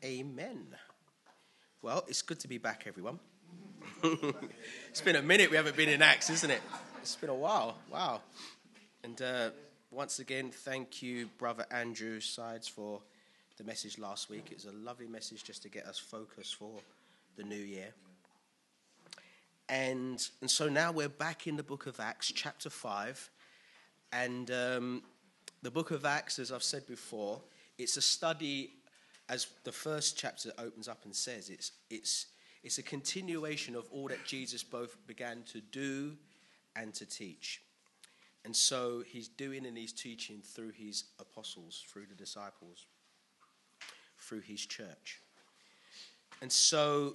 Amen. Well, it's good to be back, everyone. It's been a minute we haven't been in Acts, isn't it? It's been a while. Wow. And once again, thank you, Brother Andrew Sides, for the message last week. It was a lovely message just to get us focused for the new year. And so now we're back in the book of Acts, chapter 5. And the book of Acts, as I've said before, it's a study, as the first chapter opens up and says, it's a continuation of all that Jesus both began to do and to teach. And so he's doing and he's teaching through his apostles, through the disciples, through his church. And so,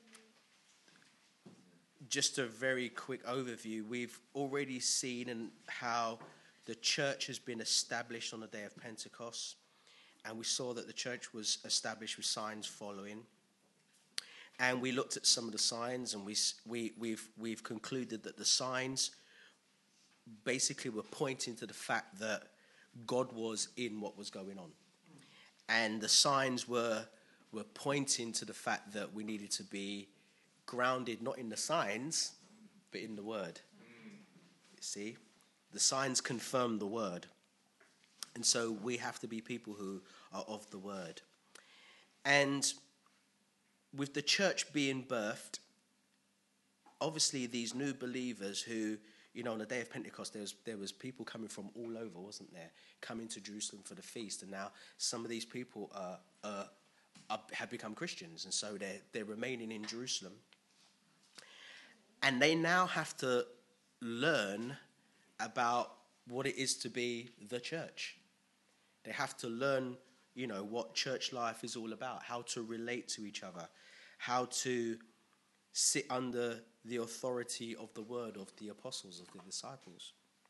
just a very quick overview, we've already seen how the church has been established on the day of Pentecost. And we saw that the church was established with signs following. And we looked at some of the signs, and we've concluded that the signs basically were pointing to the fact that God was in what was going on. And the signs were pointing to the fact that we needed to be grounded not in the signs, but in the word. You see? The signs confirm the word. And so we have to be people who are of the word. And with the church being birthed, obviously these new believers who, on the day of Pentecost, there was people coming from all over, wasn't there? Coming to Jerusalem for the feast. And now some of these people have become Christians. And so they're remaining in Jerusalem. And they now have to learn about what it is to be the church. They have to learn, what church life is all about, how to relate to each other, how to sit under the authority of the word of the apostles, of the disciples,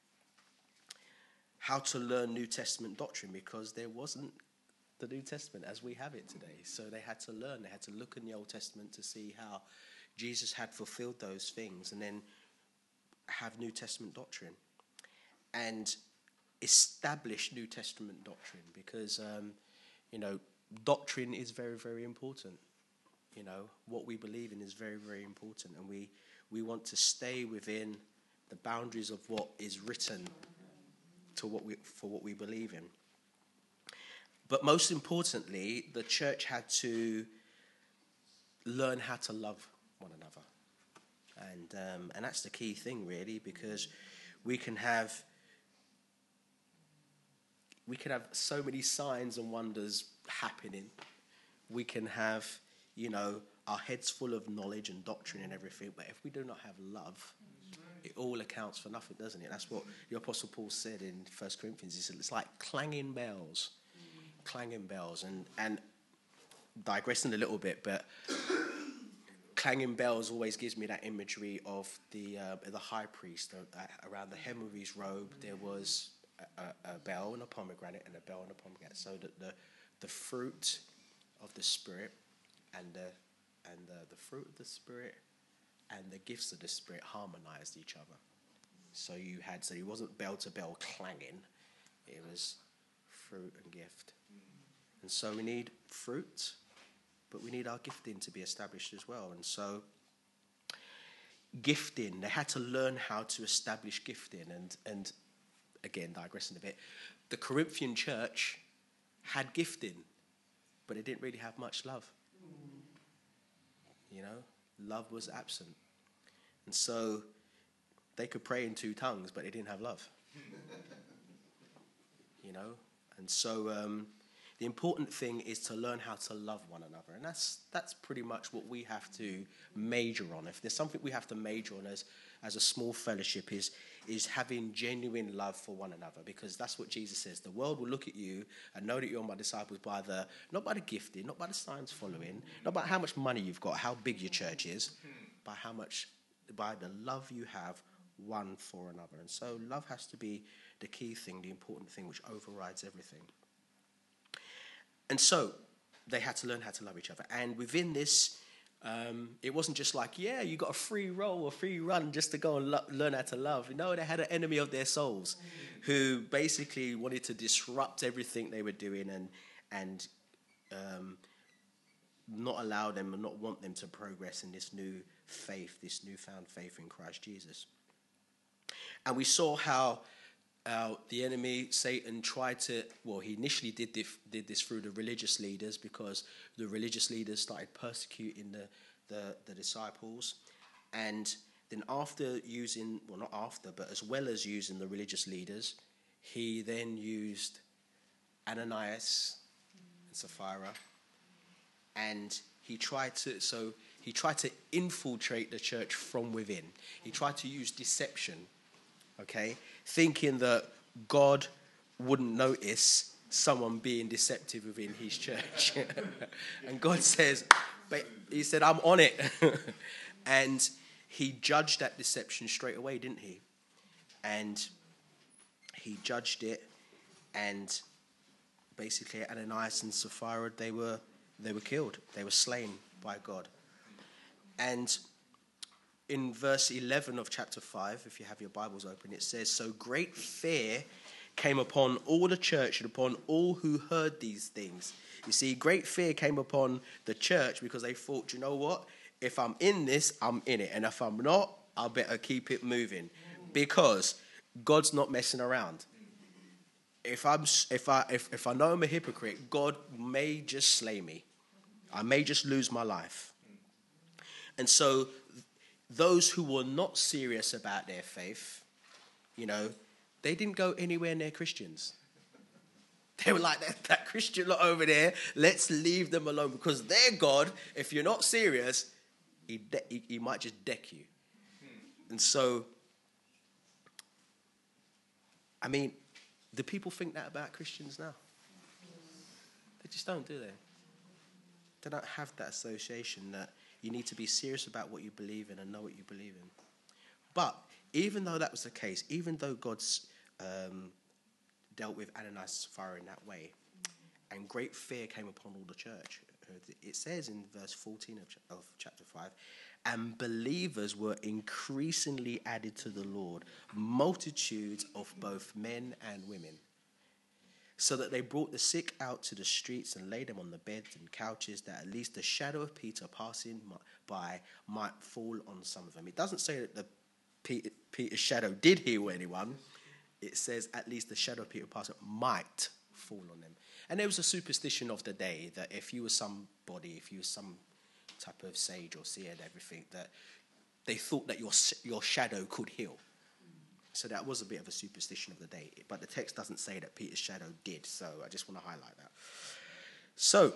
how to learn New Testament doctrine, because there wasn't the New Testament as we have it today. So they had to learn, they had to look in the Old Testament to see how Jesus had fulfilled those things and then have New Testament doctrine and establish New Testament doctrine, because, doctrine is very, very important. What we believe in is very, very important, and we want to stay within the boundaries of what is written for what we believe in. But most importantly, the church had to learn how to love one another, and that's the key thing, really, because we can have so many signs and wonders happening. We can have, our heads full of knowledge and doctrine and everything, but if we do not have love, it all accounts for nothing, doesn't it? That's what the Apostle Paul said in 1 Corinthians. He said it's like clanging bells, and digressing a little bit, but clanging bells always gives me that imagery of the high priest. Around the hem of his robe, there was a bell and a pomegranate, and a bell and a pomegranate, so that the fruit of the Spirit and the fruit of the Spirit and the gifts of the Spirit harmonized each other. So it wasn't bell to bell clanging, it was fruit and gift. And so we need fruit, but we need our gifting to be established as well. And so gifting, they had to learn how to establish gifting, and again, digressing a bit, the Corinthian church had gifting, but it didn't really have much love. Love was absent. And so they could pray in 2 tongues, but they didn't have love. And so the important thing is to learn how to love one another. And that's pretty much what we have to major on. If there's something we have to major on as a small fellowship is having genuine love for one another, because that's what Jesus says. The world will look at you and know that you're my disciples not by the gifting, not by the signs following, not by how much money you've got, how big your church is, by the love you have one for another. And so love has to be the key thing, the important thing, which overrides everything. And so they had to learn how to love each other. And within this, it wasn't just like, you got a free roll or free run just to go and learn how to love. No, they had an enemy of their souls who basically wanted to disrupt everything they were doing and not allow them and not want them to progress in this new faith, this newfound faith in Christ Jesus. And we saw how the enemy, Satan, tried to, well, he initially did this through the religious leaders, because the religious leaders started persecuting the disciples. And then after using, well, not after, but as well as using the religious leaders, he then used Ananias and Sapphira, and he tried to infiltrate the church from within. He tried to use deception, okay, thinking that God wouldn't notice someone being deceptive within his church. And God says, but he said, I'm on it. And he judged that deception straight away, didn't he? And he judged it, and basically Ananias and Sapphira, they were killed. They were slain by God. And in verse 11 of chapter 5, if you have your Bibles open, it says, so great fear came upon all the church and upon all who heard these things. You see, great fear came upon the church because they thought, you know what? If I'm in this, I'm in it. And if I'm not, I better keep it moving, because God's not messing around. If I know I'm a hypocrite, God may just slay me. I may just lose my life. And so those who were not serious about their faith, they didn't go anywhere near Christians. They were like, that Christian lot over there, let's leave them alone, because their God, if you're not serious, he might just deck you. And so, do people think that about Christians now? They just don't, do they? They don't have that association that you need to be serious about what you believe in and know what you believe in. But even though that was the case, even though God's dealt with Ananias and Sapphira in that way, and great fear came upon all the church, it says in verse 14 of chapter 5, and believers were increasingly added to the Lord, multitudes of both men and women, so that they brought the sick out to the streets and laid them on the beds and couches, that at least the shadow of Peter passing by might fall on some of them. It doesn't say that Peter's shadow did heal anyone. It says at least the shadow of Peter passing might fall on them. And there was a superstition of the day that if you were somebody, if you were some type of sage or seer and everything, that they thought that your shadow could heal. So that was a bit of a superstition of the day. But the text doesn't say that Peter's shadow did. So I just want to highlight that. So,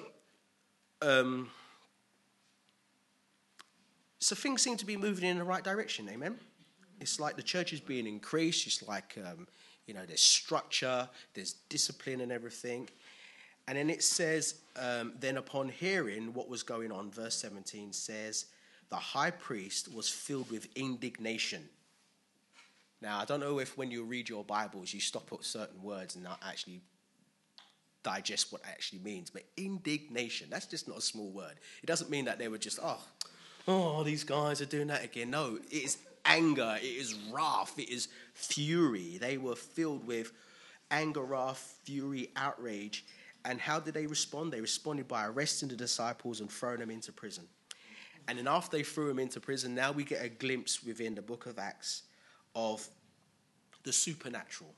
so things seem to be moving in the right direction, amen? It's like the church is being increased. It's like, there's structure, there's discipline and everything. And then it says, then upon hearing what was going on, verse 17 says, the high priest was filled with indignation. Now, I don't know if when you read your Bibles, you stop at certain words and not actually digest what it actually means. But indignation, that's just not a small word. It doesn't mean that they were just, these guys are doing that again. No, it is anger, it is wrath, it is fury. They were filled with anger, wrath, fury, outrage. And how did they respond? They responded by arresting the disciples and throwing them into prison. And then after they threw them into prison, now we get a glimpse within the book of Acts of the supernatural.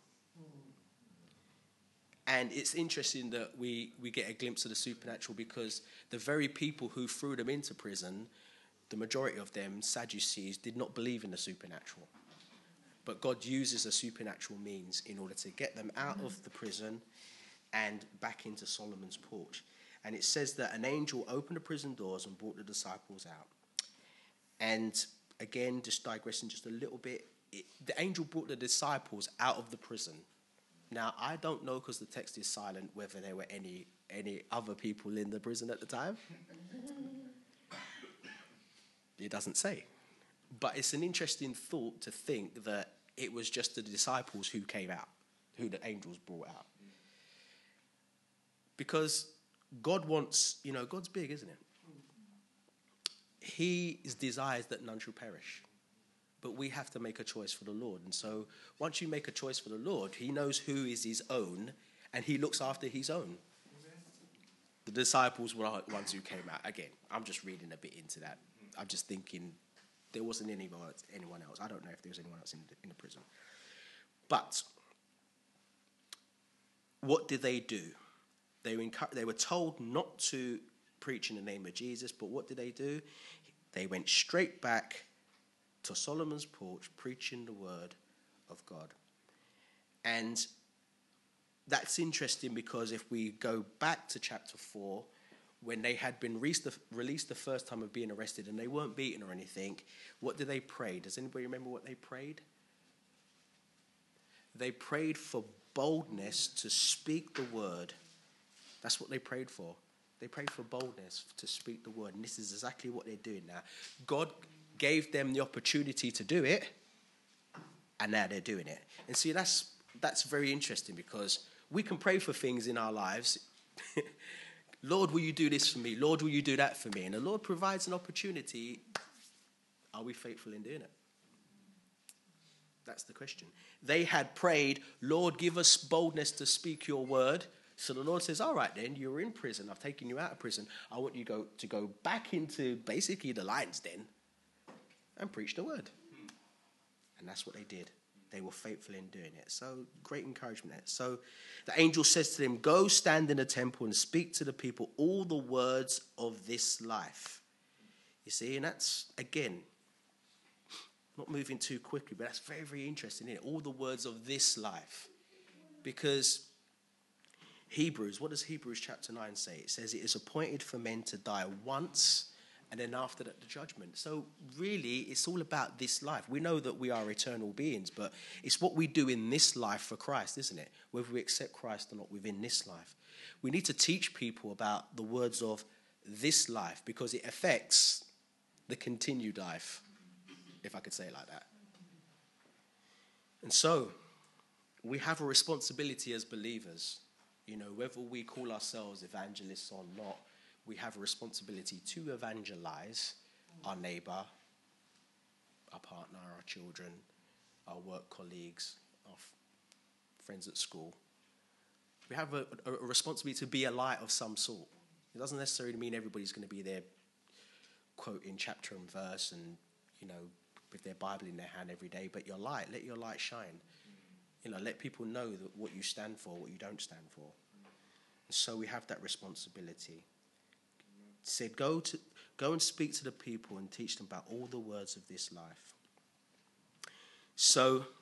And it's interesting that we get a glimpse of the supernatural, because the very people who threw them into prison, the majority of them, Sadducees, did not believe in the supernatural. But God uses a supernatural means in order to get them out of the prison and back into Solomon's porch. And it says that an angel opened the prison doors and brought the disciples out. And again, just digressing just a little bit, the angel brought the disciples out of the prison. Now, I don't know, because the text is silent, whether there were any other people in the prison at the time. It doesn't say. But it's an interesting thought to think that it was just the disciples who came out, who the angels brought out. Because God wants, God's big, isn't it? He desires that none should perish. But we have to make a choice for the Lord. And so once you make a choice for the Lord, he knows who is his own, and he looks after his own. The disciples were the ones who came out. Again, I'm just reading a bit into that. I'm just thinking there wasn't anyone else. I don't know if there was anyone else in the prison. But what did they do? They were told not to preach in the name of Jesus, but what did they do? They went straight back to Solomon's porch, preaching the word of God. And that's interesting because if we go back to chapter 4, when they had been released the first time of being arrested and they weren't beaten or anything, what did they pray? Does anybody remember what they prayed? They prayed for boldness to speak the word. That's what they prayed for. They prayed for boldness to speak the word. And this is exactly what they're doing now. God gave them the opportunity to do it, and now they're doing it. And see, that's very interesting because we can pray for things in our lives. Lord, will you do this for me? Lord, will you do that for me? And the Lord provides an opportunity. Are we faithful in doing it? That's the question. They had prayed, Lord, give us boldness to speak your word. So the Lord says, all right then, you're in prison. I've taken you out of prison. I want you to go back into basically the lion's den and preach the word. And that's what they did. They were faithful in doing it. So great encouragement there. So the angel says to them, go stand in the temple and speak to the people all the words of this life. You see, and that's, again, not moving too quickly, but that's very, very interesting, isn't it? All the words of this life. Because Hebrews, what does Hebrews chapter 9 say? It says it is appointed for men to die once, and then after that, the judgment. So really, it's all about this life. We know that we are eternal beings, but it's what we do in this life for Christ, isn't it? Whether we accept Christ or not within this life. We need to teach people about the words of this life because it affects the continued life, if I could say it like that. And so, we have a responsibility as believers. You know, whether we call ourselves evangelists or not, we have a responsibility to evangelize our neighbor, our partner, our children, our work colleagues, our friends at school. We have a responsibility to be a light of some sort. It doesn't necessarily mean everybody's going to be there quoting chapter and verse and, you know, with their Bible in their hand every day, but your light, let your light shine. You know, let people know that what you stand for, what you don't stand for. And so we have that responsibility. It said, go and speak to the people and teach them about all the words of this life. So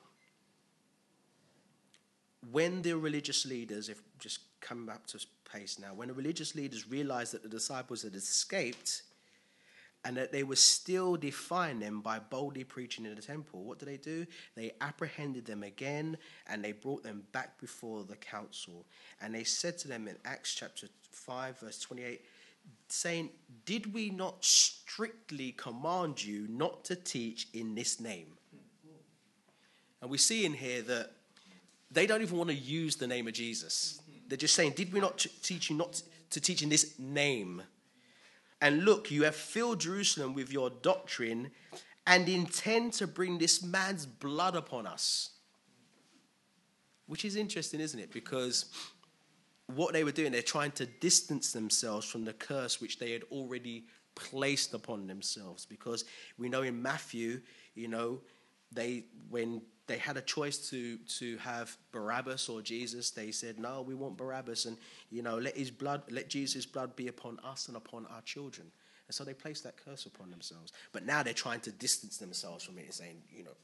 when the religious leaders, if just come up to pace now, when the religious leaders realized that the disciples had escaped and that they were still defying them by boldly preaching in the temple, what do? They apprehended them again and they brought them back before the council. And they said to them in Acts chapter 5, verse 28, saying, did we not strictly command you not to teach in this name? And we see in here that they don't even want to use the name of Jesus. They're just saying, did we not teach you not to teach in this name? And look, you have filled Jerusalem with your doctrine and intend to bring this man's blood upon us. Which is interesting, isn't it? Because what they were doing, they're trying to distance themselves from the curse which they had already placed upon themselves. Because we know in Matthew, you know, when they had a choice to have Barabbas or Jesus, they said, no, we want Barabbas, and, you know, let Jesus' blood be upon us and upon our children. And so they placed that curse upon themselves. But now they're trying to distance themselves from it and saying,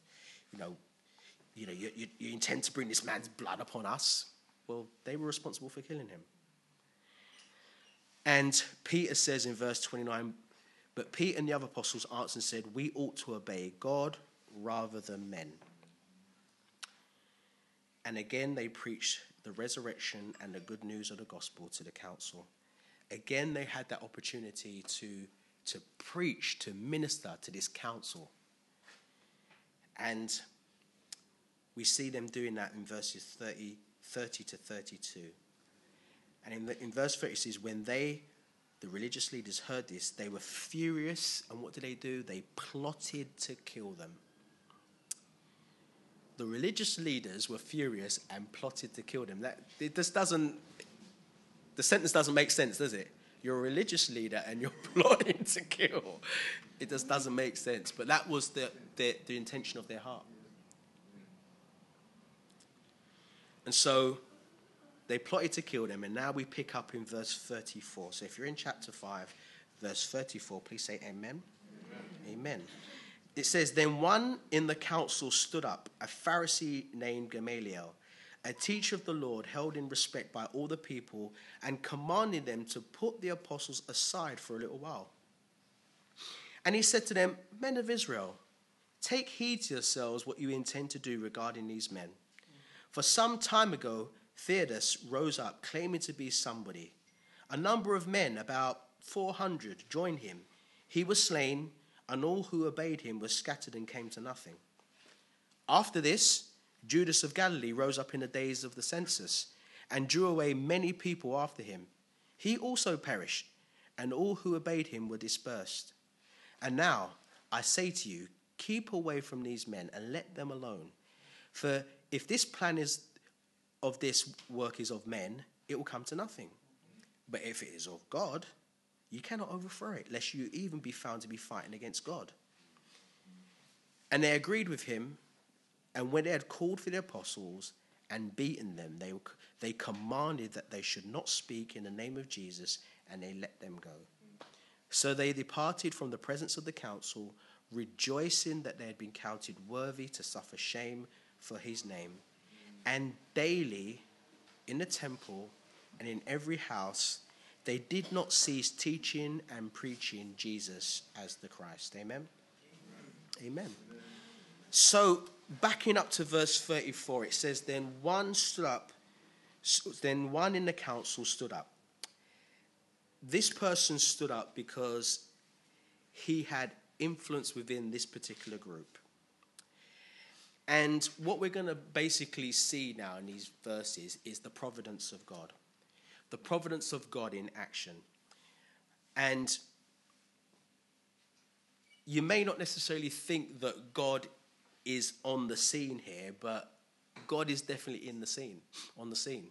you intend to bring this man's blood upon us. Well, they were responsible for killing him. And Peter says in verse 29, but Peter and the other apostles answered and said, we ought to obey God rather than men. And again, they preached the resurrection and the good news of the gospel to the council. Again, they had that opportunity to preach, to minister to this council. And we see them doing that in verses 30 to 32. And in verse 30 it says, when the religious leaders heard this, they were furious. And what do? They plotted to kill them. The religious leaders were furious and plotted to kill them. This doesn't The sentence doesn't make sense, does it? You're a religious leader and you're plotting to kill. It just doesn't make sense. But that was the intention of their heart. And so they plotted to kill them, and now we pick up in verse 34. So if you're in chapter 5, verse 34, please say amen. Amen. Amen. It says, then one in the council stood up, a Pharisee named Gamaliel, a teacher of the Lord, held in respect by all the people, and commanded them to put the apostles aside for a little while. And he said to them, men of Israel, take heed to yourselves what you intend to do regarding these men. For some time ago, Theudas rose up, claiming to be somebody. A number of men, about 400, joined him. He was slain, and all who obeyed him were scattered and came to nothing. After this, Judas of Galilee rose up in the days of the census and drew away many people after him. He also perished, and all who obeyed him were dispersed. And now, I say to you, keep away from these men and let them alone. For if this plan of this work is of men, it will come to nothing. But if it is of God, you cannot overthrow it, lest you even be found to be fighting against God. And they agreed with him, and when they had called for the apostles and beaten them, they commanded that they should not speak in the name of Jesus, and they let them go. So they departed from the presence of the council, rejoicing that they had been counted worthy to suffer shame for his name. And daily in the temple and in every house, they did not cease teaching and preaching Jesus as the Christ. Amen? Amen. So, backing up to verse 34, it says, then one in the council stood up. This person stood up because he had influence within this particular group. And what we're going to basically see now in these verses is the providence of God. The providence of God in action. And you may not necessarily think that God is on the scene here, but God is definitely on the scene.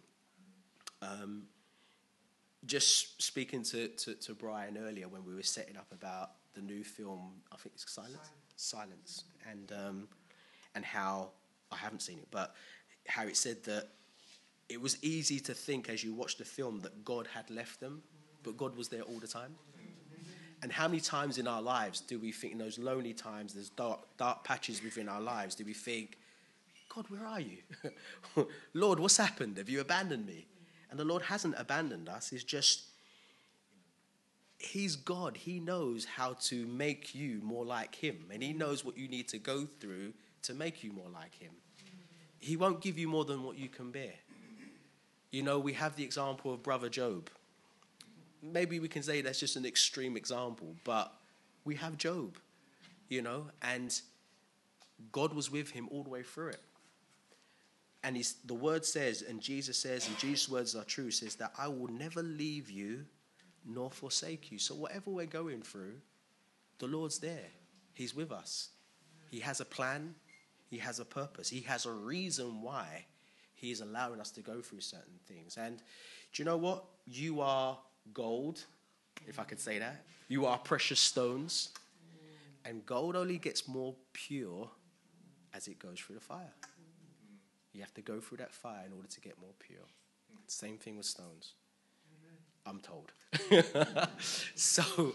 Just speaking to Brian earlier when we were setting up about the new film, I think it's Silence. And how, I haven't seen it, but how it said that it was easy to think as you watched the film that God had left them, but God was there all the time. And how many times in our lives do we think in those lonely times, there's dark patches within our lives, do we think, God, where are you? Lord, what's happened? Have you abandoned me? And the Lord hasn't abandoned us. It's just, he's God. He knows how to make you more like him. And he knows what you need to go through to make you more like him. He won't give you more than what you can bear. You know, we have the example of Brother Job. Maybe we can say that's just an extreme example, but we have Job, you know, and God was with him all the way through it. And the word says, and Jesus says, and Jesus' words are true, says that I will never leave you nor forsake you. So whatever we're going through, the Lord's there. He's with us. He has a plan. He has a purpose. He has a reason why he is allowing us to go through certain things. And do you know what? You are gold, if I could say that. You are precious stones. And gold only gets more pure as it goes through the fire. You have to go through that fire in order to get more pure. Same thing with stones. I'm told. So,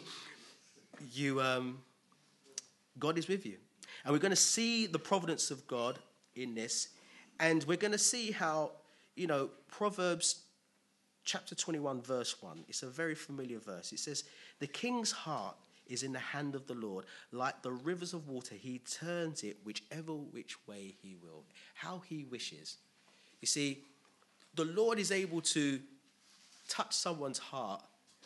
God is with you. And we're going to see the providence of God in this. And we're going to see how, you know, Proverbs chapter 21, verse 1. It's a very familiar verse. It says, the king's heart is in the hand of the Lord. Like the rivers of water, he turns it which way he will, how he wishes. You see, the Lord is able to touch someone's heart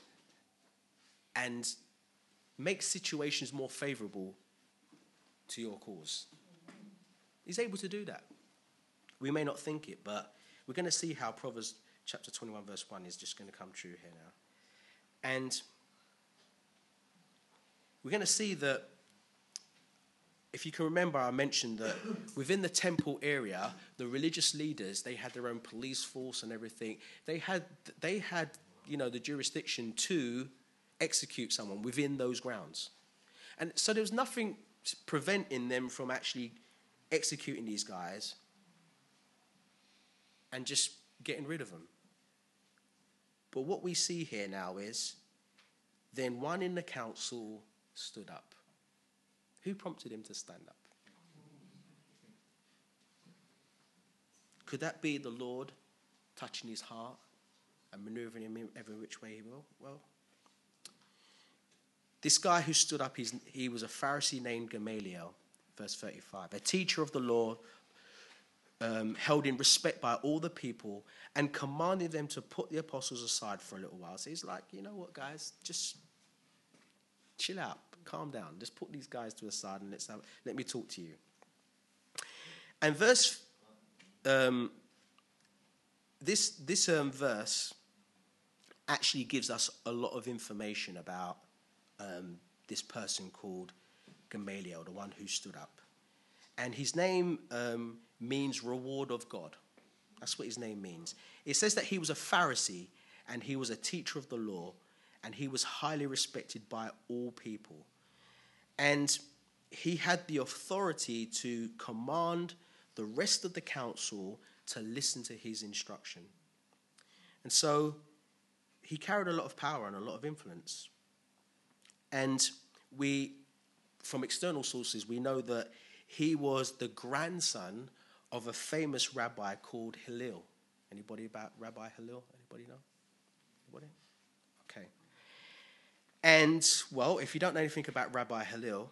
and make situations more favorable to your cause. He's able to do that. We may not think it, but we're going to see how Proverbs chapter 21, verse 1 is just going to come true here now. And we're going to see that, if you can remember, I mentioned that within the temple area, the religious leaders, they had their own police force and everything. They had the jurisdiction to execute someone within those grounds. And so there was nothing preventing them from actually executing these guys and just getting rid of them. But what we see here now is, then one in the council stood up. Who prompted him to stand up? Could that be the Lord touching his heart and maneuvering him in every which way he will? Well, this guy who stood up, he was a Pharisee named Gamaliel, verse 35, a teacher of the law, held in respect by all the people, and commanded them to put the apostles aside for a little while. So he's like, you know what, guys, just chill out, calm down. Just put these guys to the side and let me talk to you. And verse, this verse actually gives us a lot of information about this person called Gamaliel, the one who stood up. And his name means reward of God. That's what his name means. It says that he was a Pharisee and he was a teacher of the law, and he was highly respected by all people. And he had the authority to command the rest of the council to listen to his instruction. And so he carried a lot of power and a lot of influence. And from external sources, we know that he was the grandson of a famous rabbi called Hillel. Anybody about Rabbi Hillel? Anybody know? Anybody? Okay. And, well, if you don't know anything about Rabbi Hillel,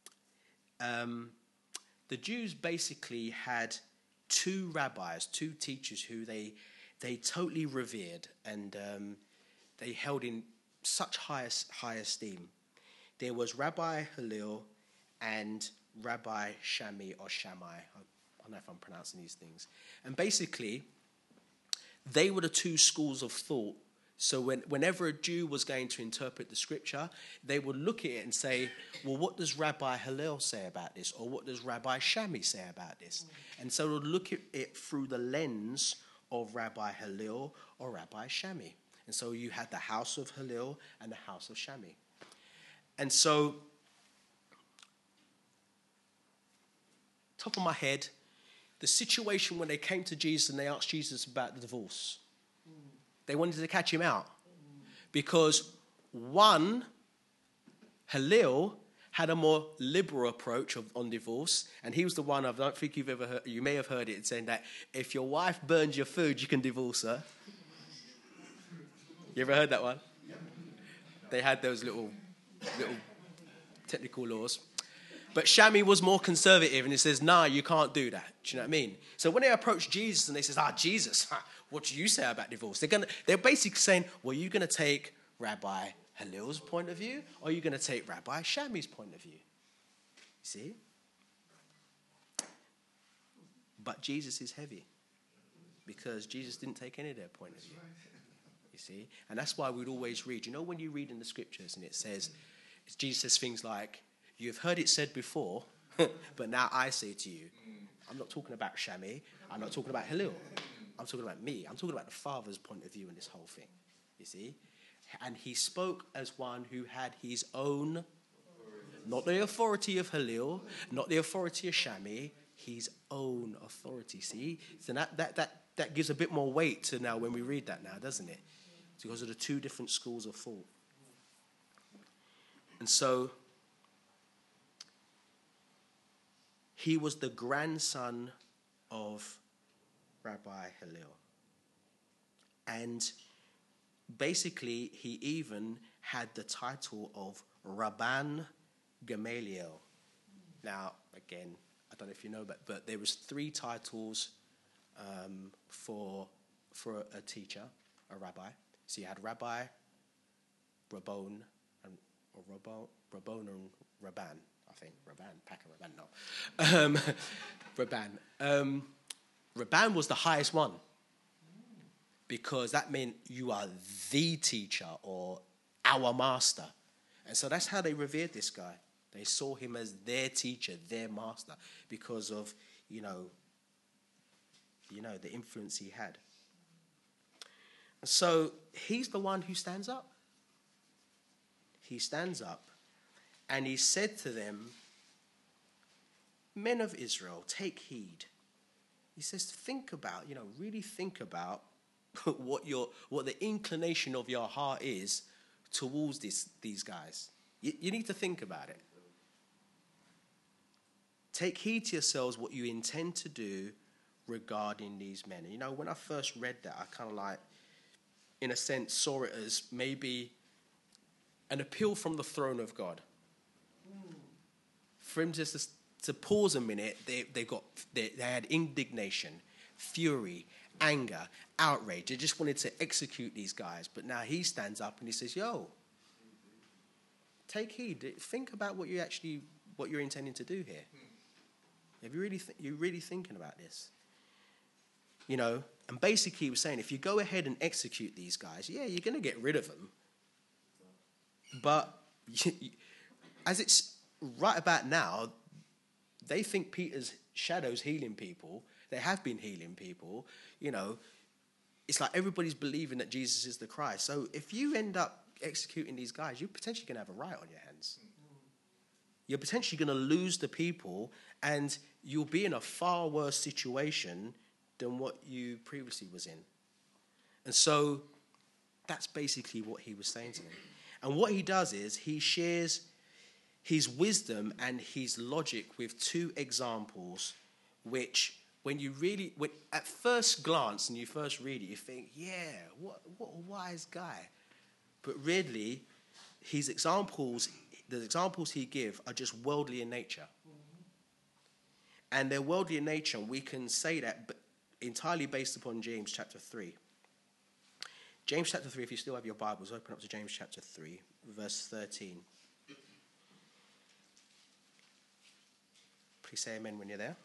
the Jews basically had two rabbis, two teachers who they totally revered and they held in such high esteem. There was Rabbi Hillel and Rabbi Shammai or Shammai. I don't know if I'm pronouncing these things. And basically, they were the two schools of thought. So whenever a Jew was going to interpret the scripture, they would look at it and say, well, what does Rabbi Hillel say about this? Or what does Rabbi Shammai say about this? And so they would look at it through the lens of Rabbi Hillel or Rabbi Shammai. And so you had the house of Hillel and the house of Shammai. And so, top of my head, the situation when they came to Jesus and they asked Jesus about the divorce, they wanted to catch him out. Because one, Hillel, had a more liberal approach on divorce, and he was the one, I don't think you've ever heard, you may have heard it, saying that if your wife burns your food, you can divorce her. You ever heard that one? They had those little technical laws. But Shammai was more conservative, and he says, nah, you can't do that. Do you know what I mean? So when they approach Jesus and they say, Jesus, what do you say about divorce? They're basically saying, well, are you going to take Rabbi Hillel's point of view, or are you going to take Rabbi Shammai's point of view? You see? But Jesus is heavy, because Jesus didn't take any of their point of view. You see? And that's why we'd always read. You know when you read in the scriptures and it says, Jesus says things like, you've heard it said before, but now I say to you. I'm not talking about Shammai. I'm not talking about Hillel. I'm talking about me. I'm talking about the Father's point of view in this whole thing. You see? And he spoke as one who had his own, not the authority of Hillel, not the authority of Shammai, his own authority. See? So that gives a bit more weight to now when we read that now, doesn't it? It's because of the two different schools of thought. And so he was the grandson of Rabbi Hillel. And basically, he even had the title of Rabban Gamaliel. Now, again, I don't know if you know, but there was 3 titles for a teacher, a rabbi. So you had Rabbi, Rabbon, and Rabban. I think Rabban. Rabban was the highest one, because that meant you are the teacher or our master. And so that's how they revered this guy. They saw him as their teacher, their master, because of, the influence he had. So he's the one who stands up. He stands up and he said to them, men of Israel, take heed. He says, think about, really think about what the inclination of your heart is towards these guys. You need to think about it. Take heed to yourselves what you intend to do regarding these men. And, when I first read that, I kind of like, in a sense, saw it as maybe an appeal from the throne of God. For him just to pause a minute, they had indignation, fury, anger, outrage. They just wanted to execute these guys. But now he stands up and he says, yo, take heed. Think about what you're intending to do here. Have you really thinking about this? And basically he was saying, if you go ahead and execute these guys, yeah, you're going to get rid of them. But as it's right about now, they think Peter's shadow's healing people. They have been healing people. It's like everybody's believing that Jesus is the Christ. So if you end up executing these guys, you're potentially going to have a riot on your hands. You're potentially going to lose the people, and you'll be in a far worse situation than what you previously was in. And so that's basically what he was saying to them. And what he does is he shares his wisdom and his logic with two examples, which when at first glance and you first read it, you think, yeah, what a wise guy. But really, the examples he gives are just worldly in nature. And they're worldly in nature, and we can say that entirely based upon James chapter 3. James chapter 3, if you still have your Bibles, open up to James chapter 3, verse 13. Please say amen when you're there.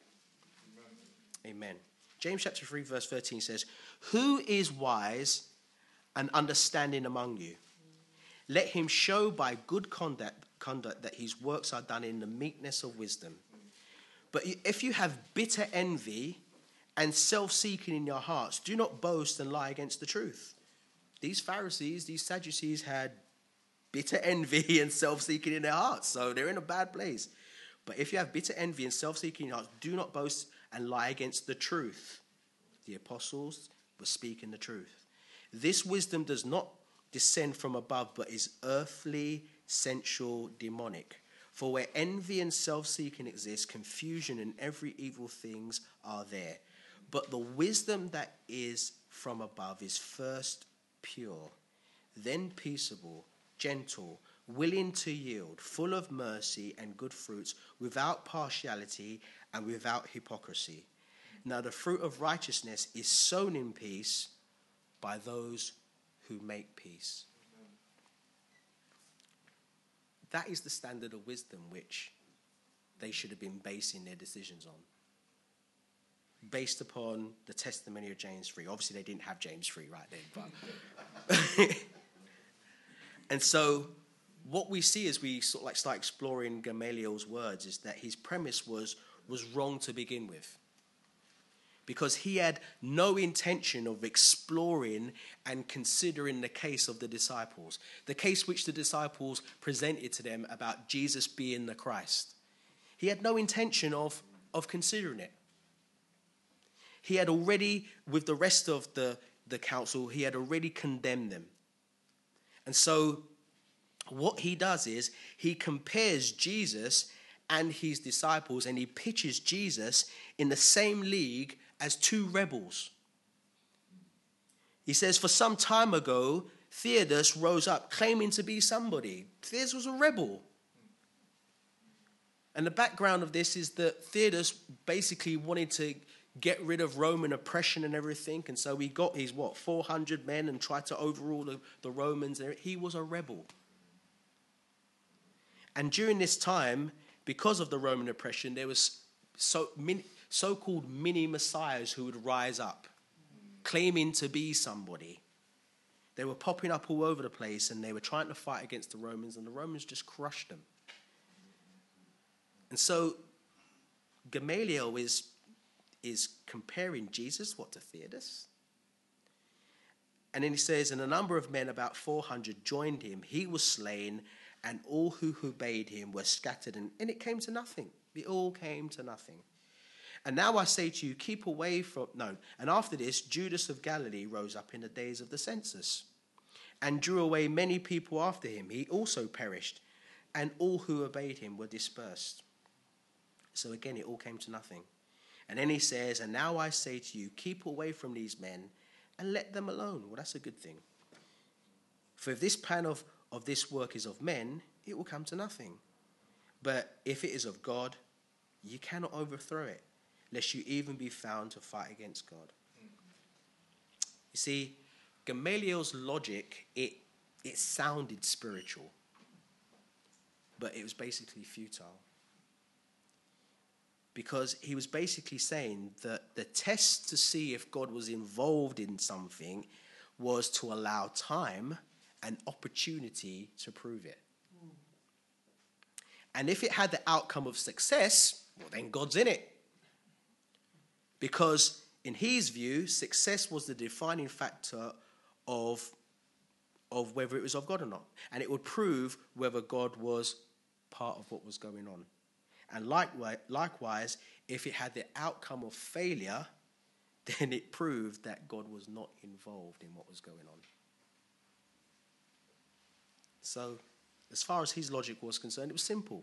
Amen. James chapter 3, verse 13 says, who is wise and understanding among you? Let him show by good conduct that his works are done in the meekness of wisdom. But if you have bitter envy and self-seeking in your hearts, do not boast and lie against the truth. These Pharisees, these Sadducees had bitter envy and self-seeking in their hearts, so they're in a bad place. But if you have bitter envy and self-seeking in your hearts, do not boast and lie against the truth. The apostles were speaking the truth. This wisdom does not descend from above, but is earthly, sensual, demonic. For where envy and self-seeking exist, confusion and every evil things are there. But the wisdom that is from above is first pure, then peaceable, gentle, willing to yield, full of mercy and good fruits, without partiality and without hypocrisy. Now the fruit of righteousness is sown in peace by those who make peace. That is the standard of wisdom which they should have been basing their decisions on. Based upon the testimony of James 3. Obviously, they didn't have James 3 right then. But and so what we see as we sort of like start exploring Gamaliel's words is that his premise was wrong to begin with. Because he had no intention of exploring and considering the case of the disciples. The case which the disciples presented to them about Jesus being the Christ. He had no intention of considering it. He had already, with the rest of the council, he had already condemned them. And so what he does is he compares Jesus and his disciples, and he pitches Jesus in the same league as two rebels. He says, for some time ago, Theudas rose up claiming to be somebody. Theudas was a rebel. And the background of this is that Theudas basically wanted to get rid of Roman oppression and everything. And so he got his, 400 men and tried to overrule the Romans. He was a rebel. And during this time, because of the Roman oppression, there was so-called mini-messiahs who would rise up, claiming to be somebody. They were popping up all over the place, and they were trying to fight against the Romans, and the Romans just crushed them. And so Gamaliel is comparing Jesus, to Theudas? And then he says, and a number of men, about 400, joined him. He was slain, and all who obeyed him were scattered. And it came to nothing. It all came to nothing. And now I say to you, keep away from... No. And after this, Judas of Galilee rose up in the days of the census and drew away many people after him. He also perished, and all who obeyed him were dispersed. So again, it all came to nothing. And then he says, and now I say to you, keep away from these men and let them alone. Well, that's a good thing. For if this plan of this work is of men, it will come to nothing. But if it is of God, you cannot overthrow it, lest you even be found to fight against God. You see, Gamaliel's logic, it sounded spiritual, but it was basically futile. Because he was basically saying that the test to see if God was involved in something was to allow time and opportunity to prove it. And if it had the outcome of success, well, then God's in it. Because in his view, success was the defining factor of whether it was of God or not. And it would prove whether God was part of what was going on. And likewise, if it had the outcome of failure, then it proved that God was not involved in what was going on. So, as far as his logic was concerned, it was simple.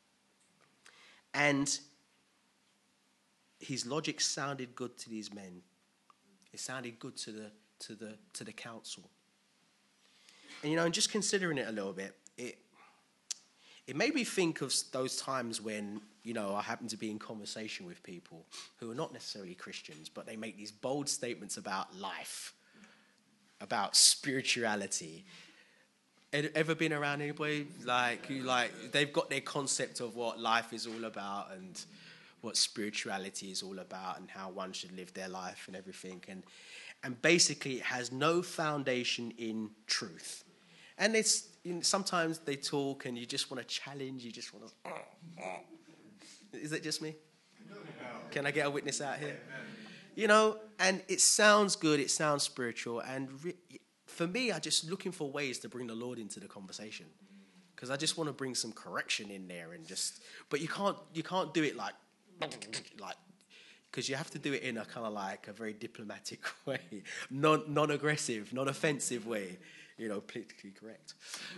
And his logic sounded good to these men. It sounded good to the council. And and just considering it a little bit, it made me think of those times when, I happen to be in conversation with people who are not necessarily Christians, but they make these bold statements about life, about spirituality. Ever been around anybody who they've got their concept of what life is all about and what spirituality is all about and how one should live their life and everything, and basically it has no foundation in truth. And it's sometimes they talk and you just want to challenge, you just want to... Is it just me? Can I get a witness out here? And it sounds good, it sounds spiritual, and for me, I'm just looking for ways to bring the Lord into the conversation, because I just want to bring some correction in there, but you can't do it like, because you have to do it in a kind of like a very diplomatic way, non-aggressive, non-offensive way, politically correct.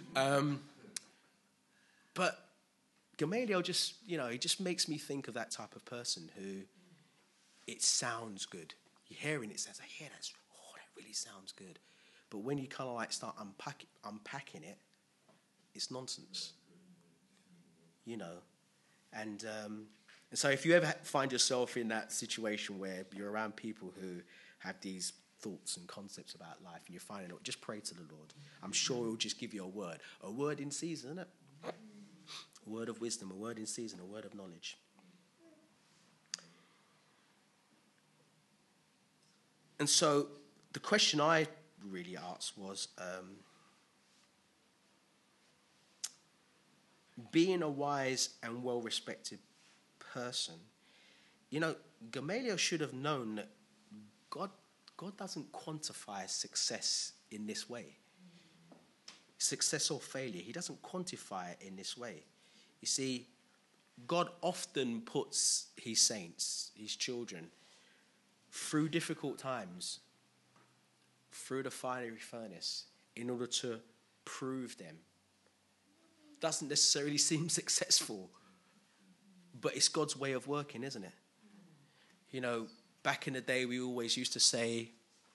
But Gamaliel just, he just makes me think of that type of person who it sounds good. You're hearing it, says, that really sounds good. But when you kind of like start unpacking it, it's nonsense. And so if you ever find yourself in that situation where you're around people who have these thoughts and concepts about life and you're finding out, just pray to the Lord. I'm sure he'll just give you a word in season, isn't it? A word of wisdom, a word in season, a word of knowledge. And so the question I really asked was, being a wise and well-respected person, Gamaliel should have known that God doesn't quantify success in this way. Success or failure, he doesn't quantify it in this way. You see, God often puts his saints, his children, through difficult times, through the fiery furnace, in order to prove them. Doesn't necessarily seem successful, but it's God's way of working, isn't it? Back in the day, we always used to say,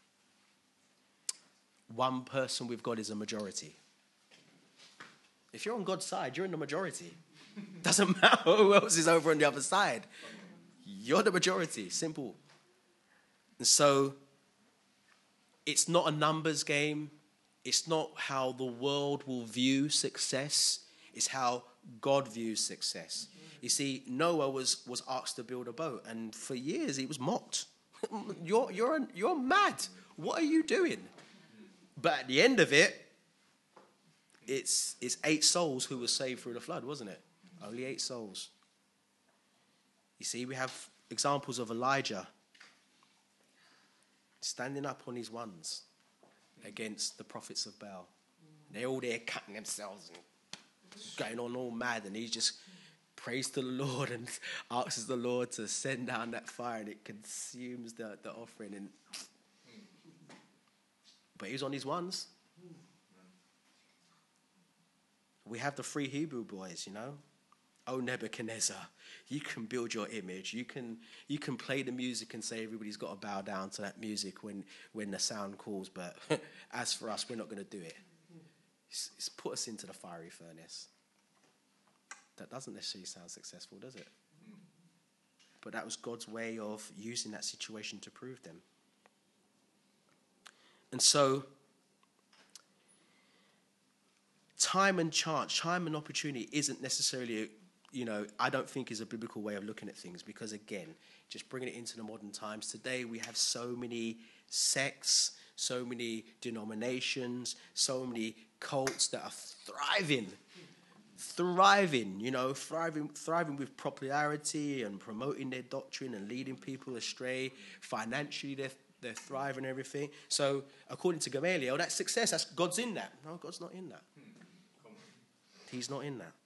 one person with God is a majority. If you're on God's side, you're in the majority. Doesn't matter who else is over on the other side. You're the majority, simple. And so, it's not a numbers game. It's not how the world will view success. It's how God views success. You see, Noah was asked to build a boat, and for years he was mocked. You're mad. What are you doing? But at the end of it, it's 8 souls who were saved through the flood, wasn't it? Only 8 souls. You see, we have examples of Elijah standing up on his ones against the prophets of Baal. They're all there cutting themselves and going on all mad, and he just prays to the Lord and asks the Lord to send down that fire, and it consumes the offering. But he's on his ones. We have the 3 Hebrew boys, Oh, Nebuchadnezzar, you can build your image. You can play the music and say everybody's got to bow down to that music when the sound calls. But as for us, we're not going to do it. It's put us into the fiery furnace. That doesn't necessarily sound successful, does it? But that was God's way of using that situation to prove them. And so, time and chance, time and opportunity isn't necessarily, I don't think is a biblical way of looking at things, because again, just bringing it into the modern times, today we have so many sects, so many denominations, so many cults that are thriving, thriving with popularity and promoting their doctrine and leading people astray. Financially, they're thriving and everything. So, according to Gamaliel, that's success. That's God's in that. No, God's not in that. He's not in that.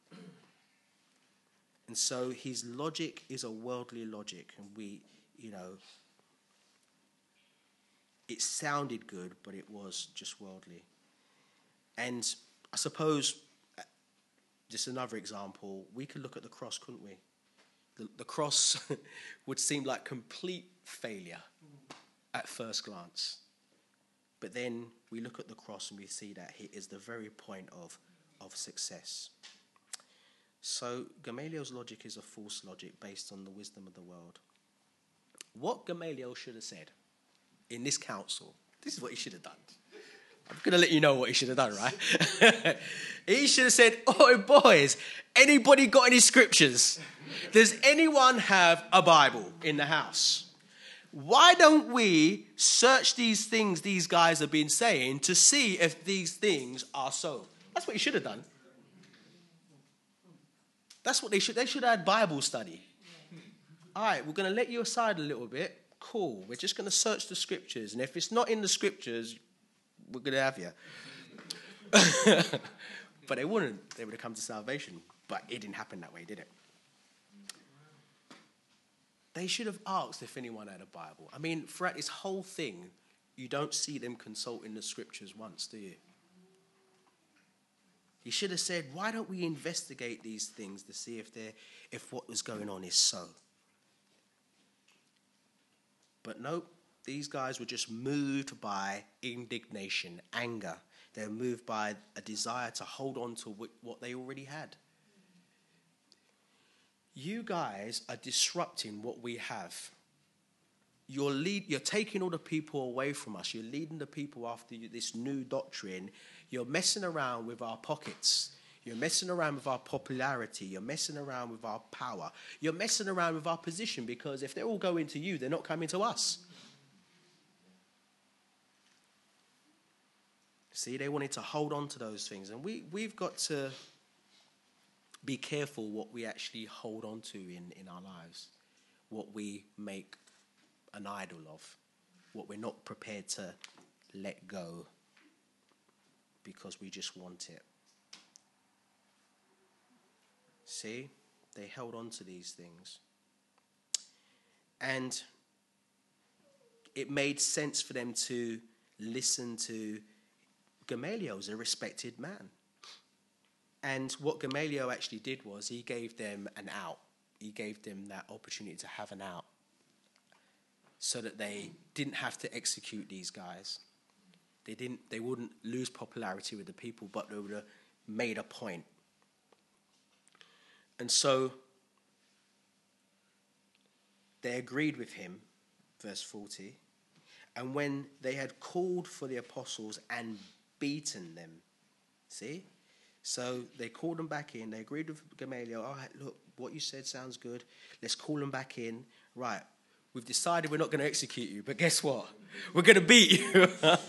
And so his logic is a worldly logic. And it sounded good, but it was just worldly. And I suppose, just another example, we could look at the cross, couldn't we? The cross would seem like complete failure at first glance. But then we look at the cross and we see that it is the very point of success. So Gamaliel's logic is a false logic based on the wisdom of the world. What Gamaliel should have said in this council, this is what he should have done. I'm going to let you know what he should have done, right? He should have said, "Oh, boys, anybody got any scriptures? Does anyone have a Bible in the house? Why don't we search these things these guys have been saying to see if these things are so?" That's what he should have done. That's what they should have had Bible study. All right, we're going to let you aside a little bit. Cool. We're just going to search the scriptures. And if it's not in the scriptures, we're going to have you. But they wouldn't. They would have come to salvation. But it didn't happen that way, did it? They should have asked if anyone had a Bible. I mean, throughout this whole thing, you don't see them consulting the scriptures once, do you? He should have said, why don't we investigate these things to see if what was going on is so? But nope, these guys were just moved by indignation, anger. They were moved by a desire to hold on to what they already had. You guys are disrupting what we have. You're taking all the people away from us. You're leading the people after this new doctrine. You're messing around with our pockets. You're messing around with our popularity. You're messing around with our power. You're messing around with our position, because if they're all going to you, they're not coming to us. See, they wanted to hold on to those things. And we've got to be careful what we actually hold on to in our lives, what we make an idol of, what we're not prepared to let go because we just want it. See, they held on to these things. And it made sense for them to listen to Gamaliel, a respected man. And what Gamaliel actually did was he gave them an out. He gave them that opportunity to have an out, so that they didn't have to execute these guys. They wouldn't lose popularity with the people, but they would have made a point. And so they agreed with him, verse 40. And when they had called for the apostles and beaten them, see? So they called them back in. They agreed with Gamaliel. All right, look, what you said sounds good. Let's call them back in. Right. We've decided we're not going to execute you, but guess what? We're going to beat you.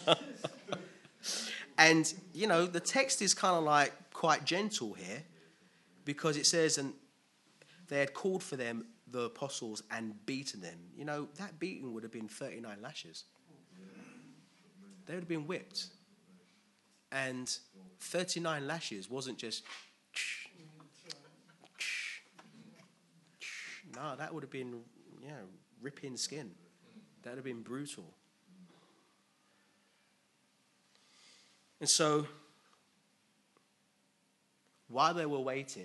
And, the text is kind of like quite gentle here, because it says, and they had called for them, the apostles, and beaten them. That beating would have been 39 lashes. They would have been whipped. And 39 lashes wasn't just... No, that would have been, ripping skin. That would have been brutal. And so, while they were waiting,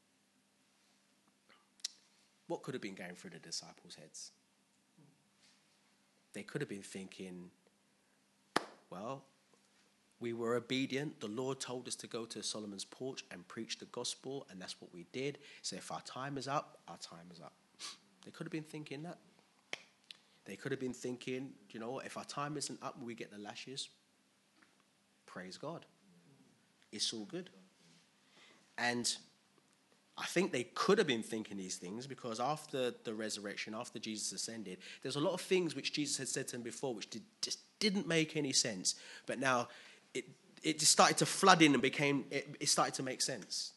what could have been going through the disciples' heads? They could have been thinking, well, we were obedient. The Lord told us to go to Solomon's porch and preach the gospel, and that's what we did. So if our time is up, our time is up. They could have been thinking that. They could have been thinking, you know what, if our time isn't up and we get the lashes, praise God. It's all good. And I think they could have been thinking these things because after the resurrection, after Jesus ascended, there's a lot of things which Jesus had said to them before which just didn't make any sense. But now it just started to flood in and it started to make sense.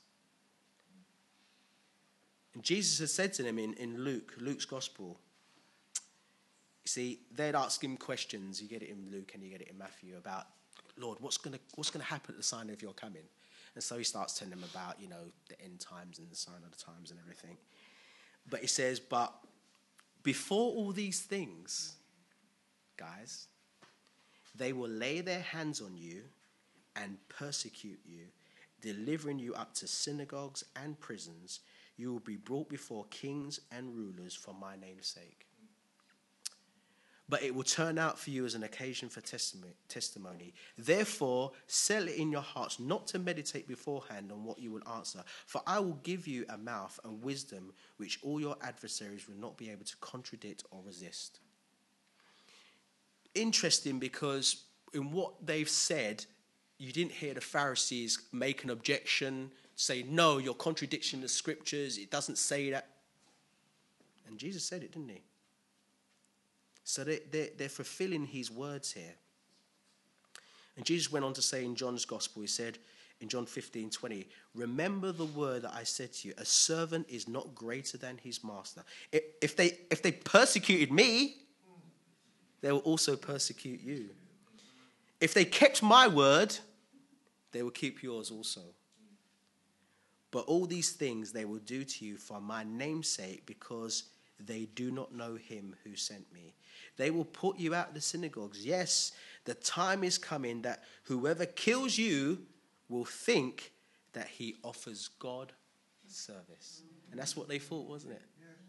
And Jesus had said to them in Luke's gospel, you see, they'd ask him questions. You get it in Luke and you get it in Matthew about, Lord, what's going to happen at the sign of your coming? And so he starts telling them about, the end times and the sign of the times and everything. But he says, but before all these things, guys, they will lay their hands on you and persecute you, delivering you up to synagogues and prisons. You will be brought before kings and rulers for my name's sake. But it will turn out for you as an occasion for testimony. Therefore, settle it in your hearts not to meditate beforehand on what you will answer. For I will give you a mouth and wisdom which all your adversaries will not be able to contradict or resist. Interesting, because in what they've said, you didn't hear the Pharisees make an objection, say, no, you're contradicting the scriptures. It doesn't say that. And Jesus said it, didn't he? So they're fulfilling his words here. And Jesus went on to say in John's gospel, he said in John 15:20, remember the word that I said to you, a servant is not greater than his master. If they persecuted me, they will also persecute you. If they kept my word, they will keep yours also. But all these things they will do to you for my name's sake, because they do not know him who sent me. They will put you out of the synagogues. Yes, the time is coming that whoever kills you will think that he offers God service. And that's what they thought, wasn't it?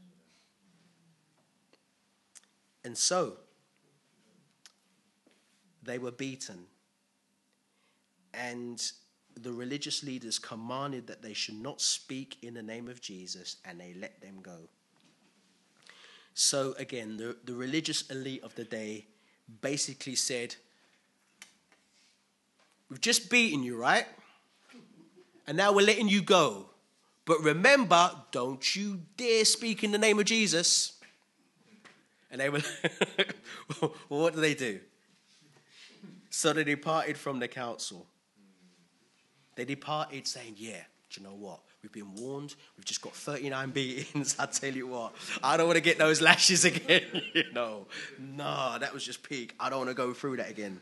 And so, they were beaten. And the religious leaders commanded that they should not speak in the name of Jesus, and they let them go. So again, the religious elite of the day basically said, we've just beaten you, right? And now we're letting you go. But remember, don't you dare speak in the name of Jesus. And they were well, what do? So they departed from the council. They departed saying, yeah, do you know what? We've been warned. We've just got 39 beatings. I tell you what, I don't want to get those lashes again. No, that was just peak. I don't want to go through that again.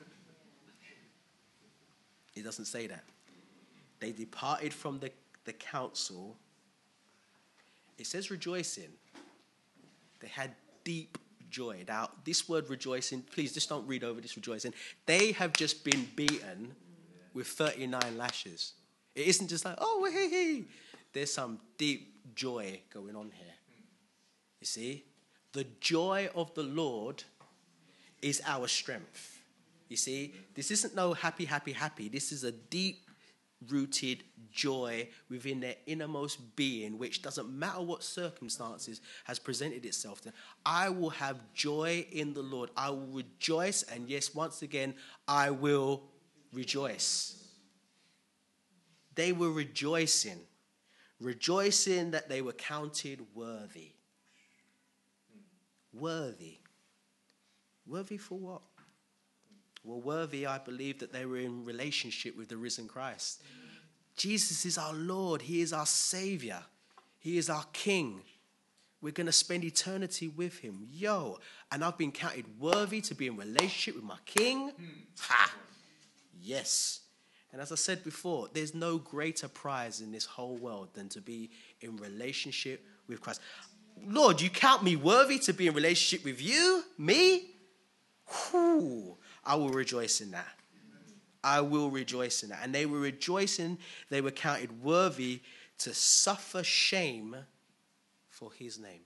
It doesn't say that. They departed from the council. It says rejoicing. They had deep joy. Now, this word rejoicing, please just don't read over this rejoicing. They have just been beaten with 39 lashes. It isn't just like, oh, hey. There's some deep joy going on here. You see? The joy of the Lord is our strength. You see? This isn't no happy. This is a deep-rooted joy within their innermost being, which doesn't matter what circumstances has presented itself to. I will have joy in the Lord. I will rejoice, and yes, once again, I will rejoice. They were rejoicing that they were counted worthy. Worthy for what? Well, worthy, I believe, that they were in relationship with the risen Christ. Jesus is our Lord. He is our Savior. He is our King. We're going to spend eternity with him. Yo, and I've been counted worthy to be in relationship with my king. Ha! Yes. And as I said before, there's no greater prize in this whole world than to be in relationship with Christ. Lord, you count me worthy to be in relationship with you? Me? Whew, I will rejoice in that. I will rejoice in that. And they were rejoicing, they were counted worthy to suffer shame for his name.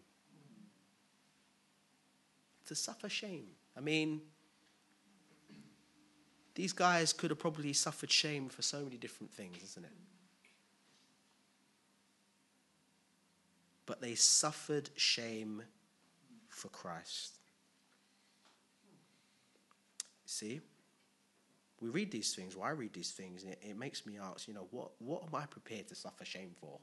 To suffer shame. I mean, these guys could have probably suffered shame for so many different things, isn't it? But they suffered shame for Christ. See? We read these things, or I read these things, and it makes me ask, what am I prepared to suffer shame for?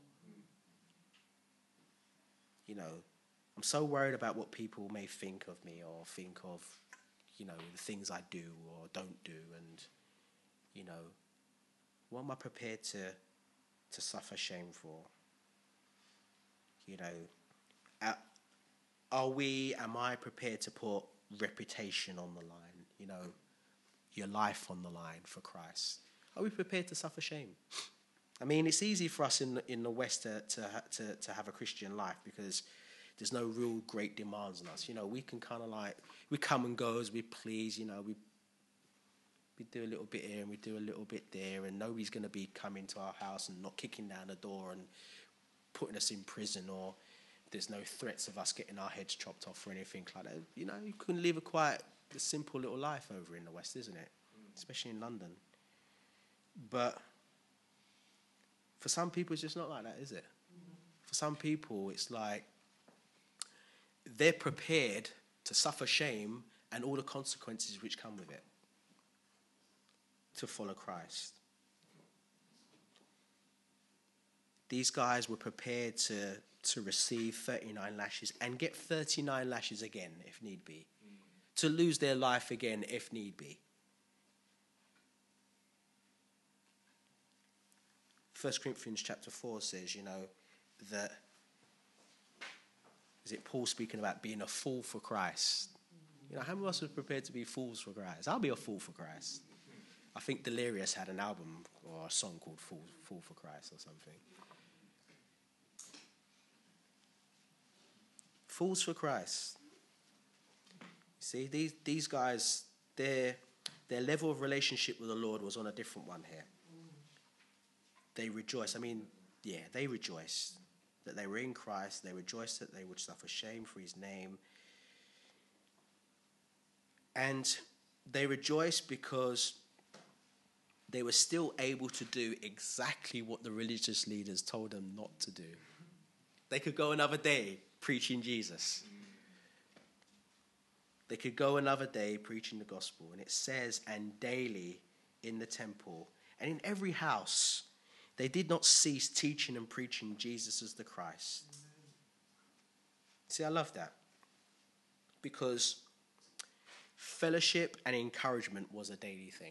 I'm so worried about what people may think of me or think of, the things I do or don't do. And, what am I prepared to suffer shame for? Am I prepared to put reputation on the line, your life on the line for Christ? Are we prepared to suffer shame? I mean, it's easy for us in the West to have a Christian life because there's no real great demands on us. We can kind of we come and go as we please. We do a little bit here and we do a little bit there, and nobody's going to be coming to our house and not kicking down the door and putting us in prison, or there's no threats of us getting our heads chopped off or anything like that. You can live a simple little life over in the West, isn't it? Especially in London. But for some people, it's just not like that, is it? For some people, it's like they're prepared to suffer shame and all the consequences which come with it to follow Christ. These guys were prepared to receive 39 lashes and get 39 lashes again if need be. To lose their life again if need be. 1 Corinthians chapter 4 says, that, is it Paul speaking about being a fool for Christ? How many of us are prepared to be fools for Christ? I'll be a fool for Christ. I think Delirious had an album or a song called Fool for Christ or something. Fools for Christ. See, these guys, their level of relationship with the Lord was on a different one here. They rejoiced. They rejoiced that they were in Christ. They rejoiced that they would suffer shame for his name. And they rejoiced because they were still able to do exactly what the religious leaders told them not to do. They could go another day preaching Jesus. They could go another day preaching the gospel. And it says, and daily in the temple and in every house, they did not cease teaching and preaching Jesus as the Christ. See, I love that. Because fellowship and encouragement was a daily thing.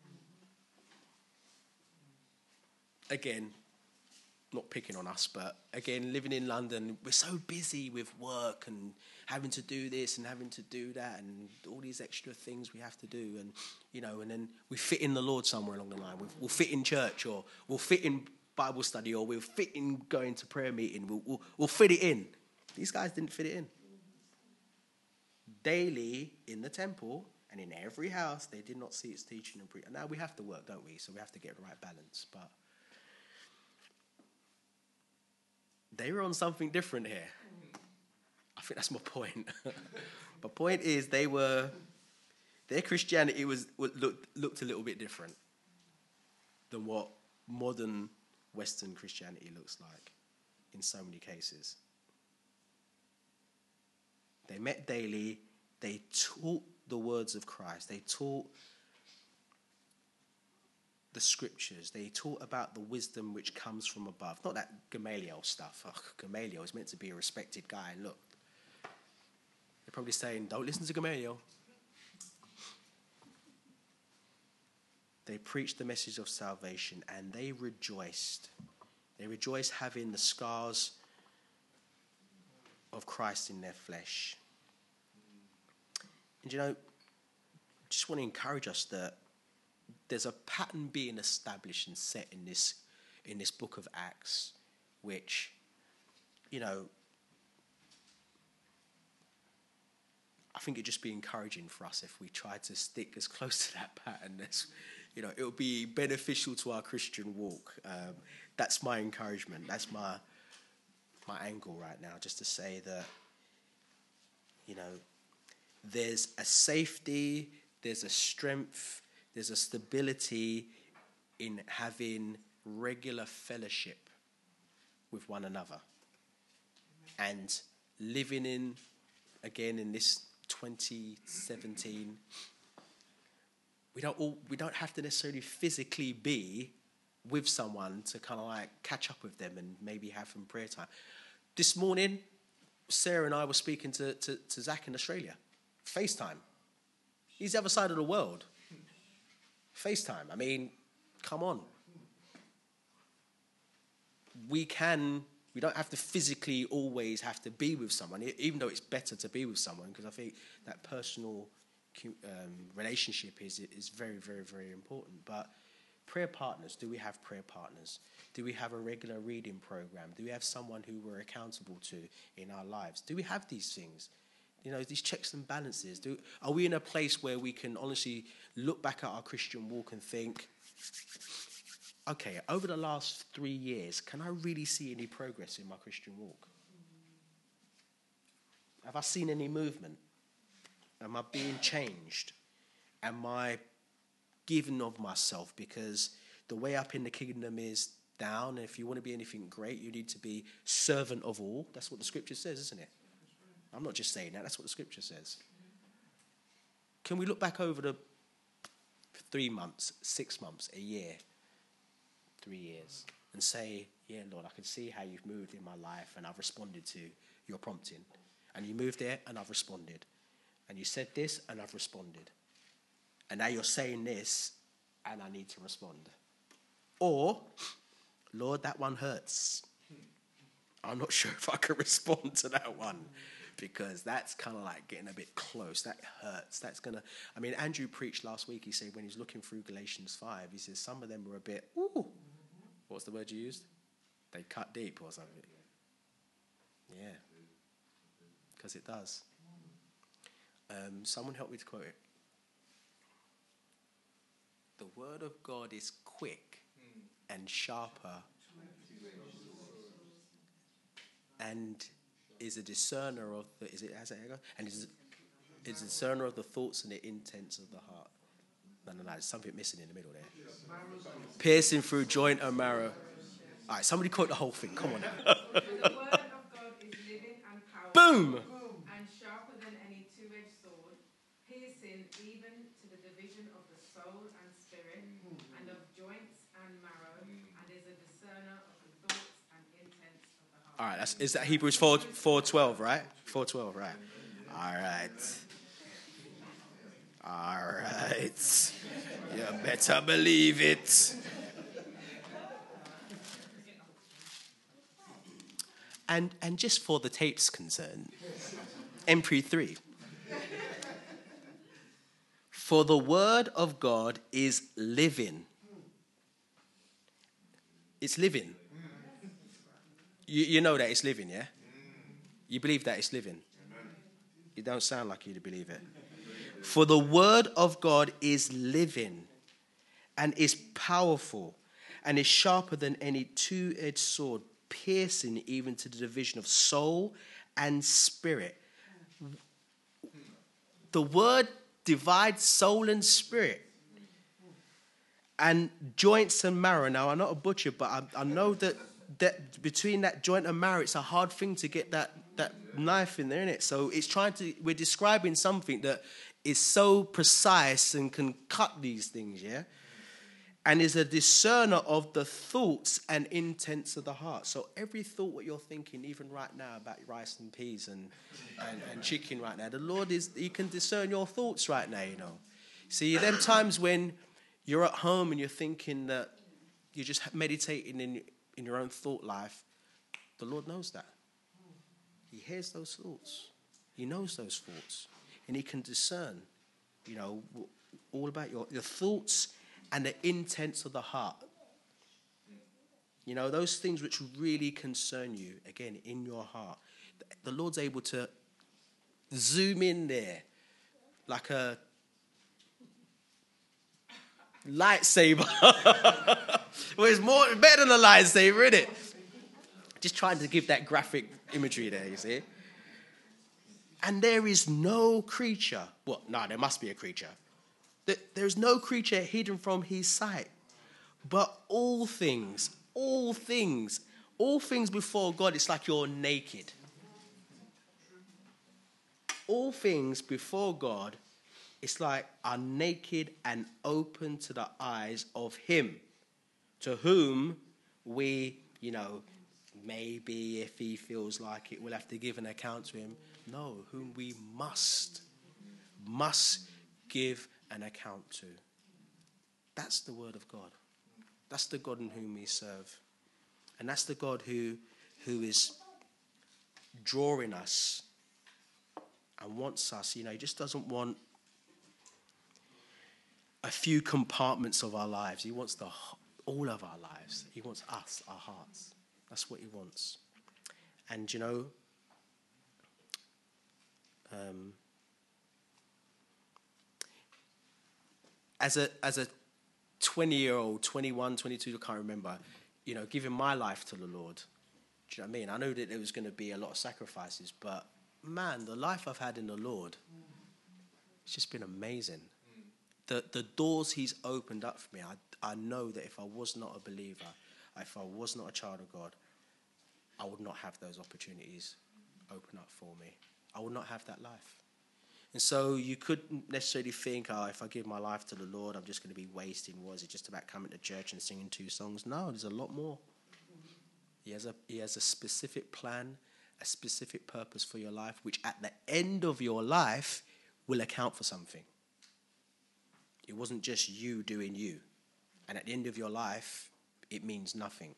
Again, not picking on us, but again, living in London, we're so busy with work and having to do this and having to do that and all these extra things we have to do. And, and then we fit in the Lord somewhere along the line. We'll fit in church, or we'll fit in Bible study, or we'll fit in going to prayer meeting. We'll fit it in. These guys didn't fit it in. Daily in the temple and in every house, they did not cease teaching and preaching. Now we have to work, don't we? So we have to get the right balance. But they were on something different here. I think that's my point. My point is their Christianity looked a little bit different than what modern Western Christianity looks like in so many cases. They met daily. They taught the words of Christ. They taught the scriptures. They taught about the wisdom which comes from above. Not that Gamaliel stuff. Gamaliel is meant to be a respected guy. Look, they're probably saying, don't listen to Gamaliel. They preached the message of salvation and they rejoiced. They rejoiced having the scars of Christ in their flesh. And, you know, just want to encourage us that there's a pattern being established and set in this book of Acts, which, you know, I think it'd just be encouraging for us if we try to stick as close to that pattern as, you know, it'll be beneficial to our Christian walk. That's my encouragement. That's my angle right now, just to say that, you know, there's a safety, there's a strength, there's a stability in having regular fellowship with one another. And living in this 2017, we don't have to necessarily physically be with someone to kind of like catch up with them and maybe have some prayer time. This morning, Sarah and I were speaking to Zach in Australia. FaceTime. He's the other side of the world. FaceTime. I mean, come on. We don't have to physically always have to be with someone, even though it's better to be with someone, because I think that personal relationship is very, very, very important. But prayer partners, do we have prayer partners? Do we have a regular reading program? Do we have someone who we're accountable to in our lives? Do we have these things? You know, these checks and balances. Are we in a place where we can honestly look back at our Christian walk and think, okay, over the last 3 years, can I really see any progress in my Christian walk? Have I seen any movement? Am I being changed? Am I giving of myself? Because the way up in the kingdom is down, and if you want to be anything great, you need to be servant of all. That's what the scripture says, isn't it? I'm not just saying that. That's what the scripture says. Can we look back over the 3 months, 6 months, a year, 3 years, and say, yeah, Lord, I can see how you've moved in my life, and I've responded to your prompting. And you moved there, and I've responded. And you said this, and I've responded. And now you're saying this, and I need to respond. Or, Lord, that one hurts. I'm not sure if I can respond to that one, because that's kind of like getting a bit close. That hurts. Andrew preached last week. He said when he was looking through Galatians 5, he says some of them were a bit, ooh. What's the word you used? They cut deep or something. Yeah, because it does. Someone help me to quote it. The word of God is quick and sharper and is a discerner of the, is it, has it go? And is a discerner of the thoughts and the intents of the heart. No, there's something missing in the middle there. Piercing through joint and marrow. All right, somebody quote the whole thing. Come on now. The word of God is living and powerful. Boom! And sharper than any two-edged sword, piercing even to the division of the soul and spirit, and of joints and marrow, and is a discerner of the thoughts and intents of the heart. All right, is that Hebrews 4:12, right? 4:12, right? All right. You better believe it. And just for the tape's concerned, MP3. For the word of God is living. It's living. You know that it's living, yeah? You believe that it's living? You don't sound like you believe it. For the word of God is living and is powerful and is sharper than any two-edged sword, piercing even to the division of soul and spirit. The word divides soul and spirit and joints and marrow. Now, I'm not a butcher, but I know that between that joint and marrow, it's a hard thing to get that knife in there, isn't it? So we're describing something that is so precise and can cut these things, yeah? And is a discerner of the thoughts and intents of the heart. So every thought what you're thinking, even right now about rice and peas and chicken right now, the Lord he can discern your thoughts right now, you know. See, them times when you're at home and you're thinking that you're just meditating in your own thought life, the Lord knows that. He hears those thoughts. He knows those thoughts. And he can discern, all about your thoughts and the intents of the heart. Those things which really concern you, again, in your heart. The Lord's able to zoom in there like a lightsaber. Well, it's better than a lightsaber, isn't it? Just trying to give that graphic imagery there, you see. And there is no creature. Well, no, there must be a creature. There's no creature hidden from his sight. But all things before God, it's like you're naked. All things before God, it's like are naked and open to the eyes of him, to whom we, maybe if he feels like it, we'll have to give an account to him. No, whom we must give an account to. That's the word of God. That's the God in whom we serve. And that's the God who is drawing us and wants us. He just doesn't want a few compartments of our lives. He wants all of our lives. He wants us, our hearts. That's what he wants. And as a 20-year-old, 21, 22, I can't remember, giving my life to the Lord. Do you know what I mean? I know that there was going to be a lot of sacrifices, but man, the life I've had in the Lord, it's just been amazing. The doors he's opened up for me, I know that if I was not a believer, if I was not a child of God, I would not have those opportunities open up for me. I would not have that life. And so you couldn't necessarily think, if I give my life to the Lord, I'm just going to be wasting. Was it just about coming to church and singing 2 songs? No, there's a lot more. He has a specific plan, a specific purpose for your life, which at the end of your life will account for something. It wasn't just you doing you. And at the end of your life, it means nothing.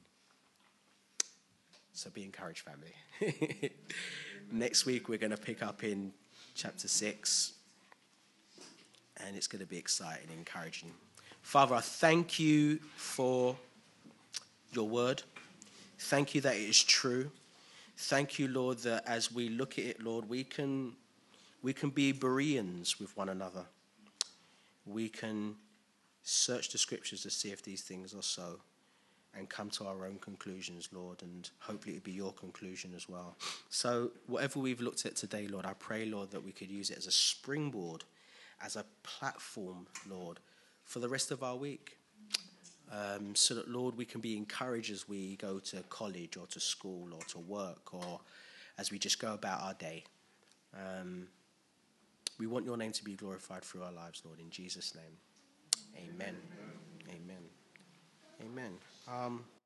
So be encouraged, family. Next week, we're going to pick up in chapter 6. And it's going to be exciting and encouraging. Father, I thank you for your word. Thank you that it is true. Thank you, Lord, that as we look at it, Lord, we can be Bereans with one another. We can search the scriptures to see if these things are so and come to our own conclusions, Lord, and hopefully it'll be your conclusion as well. So whatever we've looked at today, Lord, I pray, Lord, that we could use it as a springboard, as a platform, Lord, for the rest of our week. So that, Lord, we can be encouraged as we go to college or to school or to work or as we just go about our day. We want your name to be glorified through our lives, Lord, in Jesus' name. Amen. Amen. Amen.